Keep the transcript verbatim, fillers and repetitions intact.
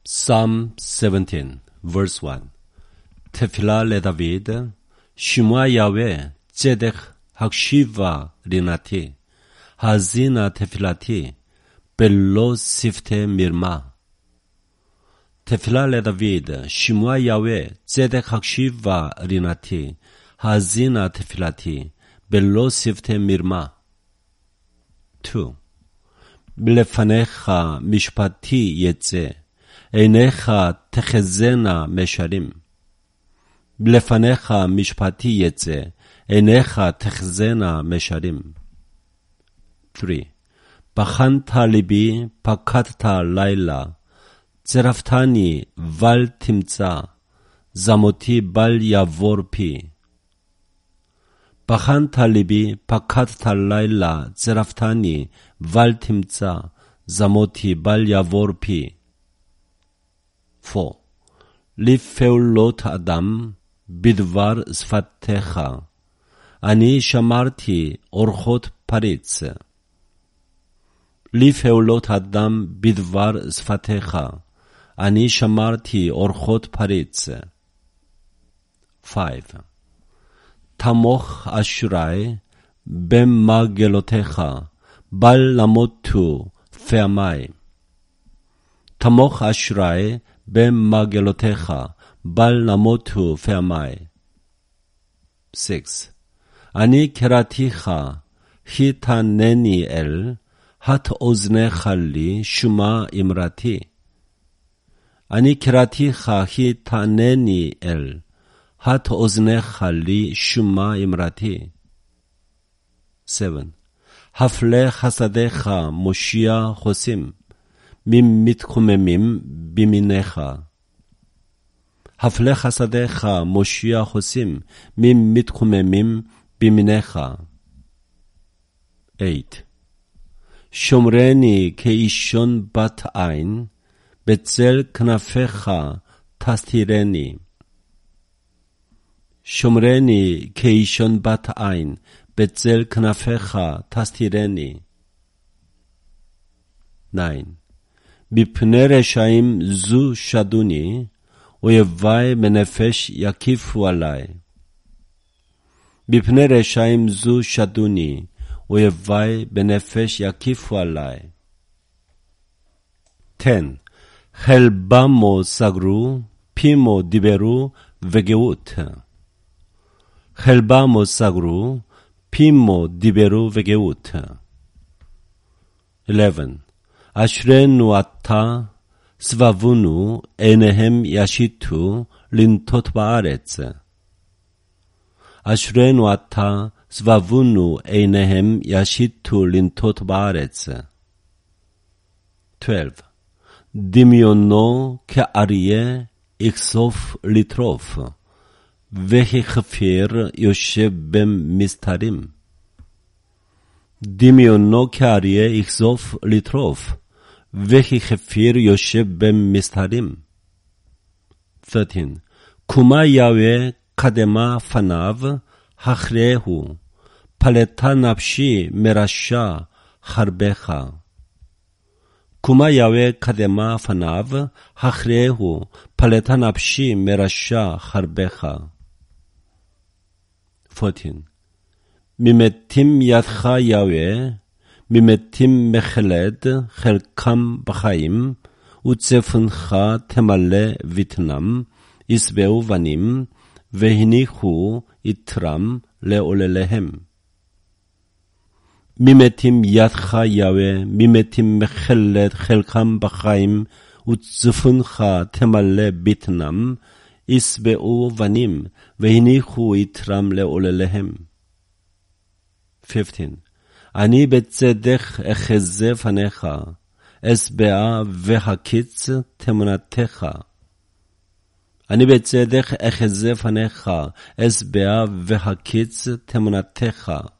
Psalm seventeen, verse one. תפילה לדוד, שמוע יהוה, צדק הקשיבה רינתי, האזינה תפילתי, בלא שפתי מרמה. תפילה לדוד, שמוע יהוה, צדק הקשיבה רינתי, האזינה תפילתי, בלא שפתי מרמה. two. מלפניך משפטי יצא, עיניך תחזינה משרים. מלפניך משפטי יצא, עיניך תחזינה משרים. three. בחנת ליבי, פקדת לילה, צרפתני בל תמצא, זמותי בל יעבור פי. בחנת ליבי, פקדת לילה, צרפתני בל תמצא, זמותי בל יעבור פי. four. לפעולות אדם בדבר שפתיך, אני שמרתי אורחות פריץ. לפעולות אדם בדבר שפתיך, אני שמרתי אורחות פריץ. five. תמוך אשרי במרגלותיך, בל למותו פעמי. תמוך אשרי במרגלותיך, בל למותו פעמי. six. אני קראתיך, התענני אל, הט אוזנך לי, שמע אמרתי. אני קראתיך, התענני אל, הט אוזנך לי, שמע אמרתי. seven. הפלא חסדיך מושיע חוסים, ממתקוממים בימינך. הפלא חסדיך מושיע חוסים, ממתקוממים בימינך. eight. שומרני כאישון בת עין, בצל כנפיך תסתירני. שומרני כאישון בת עין, בצל כנפיך תסתירני. nine. מפני רשעים זו שדוני, אויבי בנפש יקיפו עלי. מפני רשעים זו שדוני, אויבי בנפש יקיפו עלי. ten. חלבמו סגרו, פימו דיברו וגאות. חלבמו סגרו, פימו דיברו וגאות. eleven. אשרנו אתה, סבבונו, עיניהם ישיתו, לנטות בארץ. אשרנו אתה, סבבונו, עיניהם ישיתו, לנטות בארץ. twelve. דמיונו כאריה, יכסוף לטרוף, והכפיר יושב במסתרים. דמיונו כאריה, יכסוף לטרוף, וככפיר יושב במסתרים. thirteen. קומה יהוה קדמה פניו, אחריהו, פלטה נפשי מרשע חרבך. קומה יהוה קדמה פניו, אחריהו, פלטה נפשי מרשע חרבך. fourteen. ממתים ידך יהוה, ממתים מחלד, חלקם בחיים, וצפונך תמלא ויתנם, ישבעו בנים, והניחו יתרם לעולליהם. ממתים ידך יהוה, ממתים מחלד, חלקם בחיים, וצפונך תמלא ביתנם, ישבעו בנים, והניחו יתרם לעולליהם. fifteen. אני בצדק אחזה פניך, אשבע והקיץ תמונתך. אני בצדק אחזה פניך, אשבע והקיץ תמונתך.